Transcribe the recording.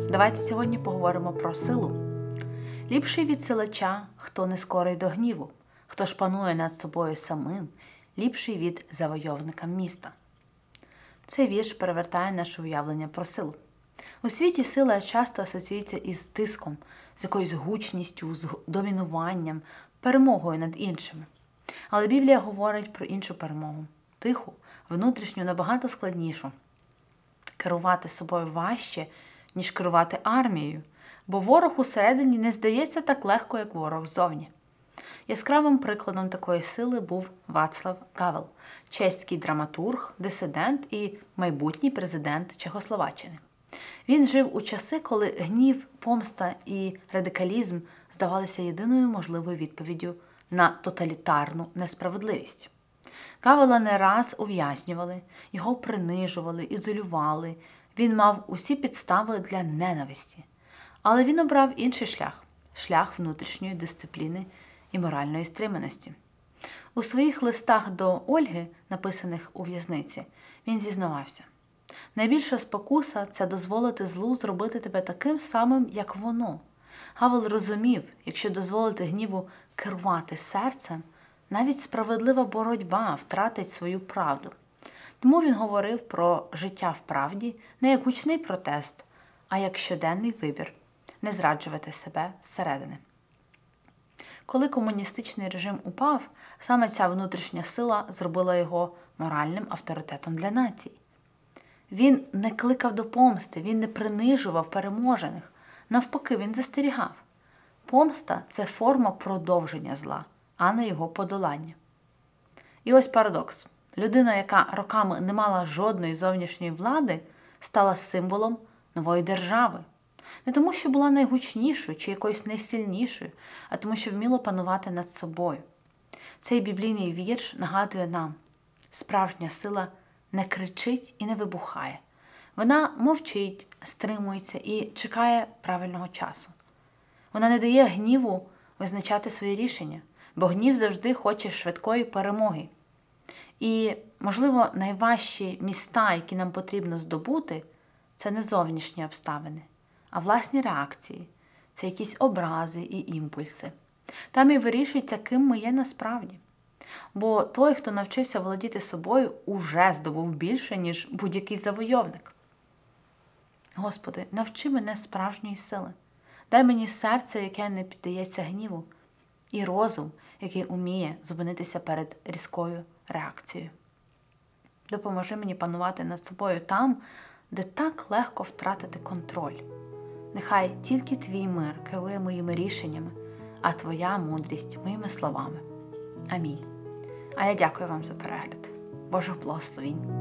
Давайте сьогодні поговоримо про силу. Ліпший від силача, хто не скорий до гніву, хто ж панує над собою самим, ліпший від завойовника міста. Цей вірш перевертає наше уявлення про силу. У світі сила часто асоціюється із тиском, з якоюсь гучністю, з домінуванням, перемогою над іншими. Але Біблія говорить про іншу перемогу – тиху, внутрішню, набагато складнішу. Керувати собою важче, ніж керувати армією, бо ворог усередині не здається так легко, як ворог ззовні. Яскравим прикладом такої сили був Вацлав Гавел, чеський драматург, дисидент і майбутній президент Чехословаччини. Він жив у часи, коли гнів, помста і радикалізм здавалися єдиною можливою відповіддю на тоталітарну несправедливість. Гавела не раз ув'язнювали, його принижували, ізолювали. Він мав усі підстави для ненависті. Але він обрав інший шлях – шлях внутрішньої дисципліни і моральної стриманості. У своїх листах до Ольги, написаних у в'язниці, він зізнавався: найбільша спокуса – це дозволити злу зробити тебе таким самим, як воно. Гавел розумів, якщо дозволити гніву керувати серцем, навіть справедлива боротьба втратить свою правду. Тому він говорив про життя в правді не як гучний протест, а як щоденний вибір – не зраджувати себе зсередини. Коли комуністичний режим упав, саме ця внутрішня сила зробила його моральним авторитетом для націй. Він не кликав до помсти, він не принижував переможених. Навпаки, він застерігав. Помста – це форма продовження зла, а не його подолання. І ось парадокс. Людина, яка роками не мала жодної зовнішньої влади, стала символом нової держави. Не тому, що була найгучнішою чи якоюсь найсильнішою, а тому, що вміла панувати над собою. Цей біблійний вірш нагадує нам: справжня сила не кричить і не вибухає. Вона мовчить, стримується і чекає правильного часу. Вона не дає гніву визначати свої рішення, бо гнів завжди хоче швидкої перемоги. І, можливо, найважчі міста, які нам потрібно здобути, це не зовнішні обставини, а власні реакції, це якісь образи і імпульси. Там і вирішується, ким ми є насправді. Бо той, хто навчився володіти собою, уже здобув більше, ніж будь-який завойовник. Господи, навчи мене справжньої сили. Дай мені серце, яке не піддається гніву, і розум, який уміє зупинитися перед різкою реакцією. Допоможи мені панувати над собою там, де так легко втратити контроль. Нехай тільки Твій мир керує моїми рішеннями, а Твоя мудрість моїми словами. Амінь. А я дякую вам за перегляд. Божих благословінь.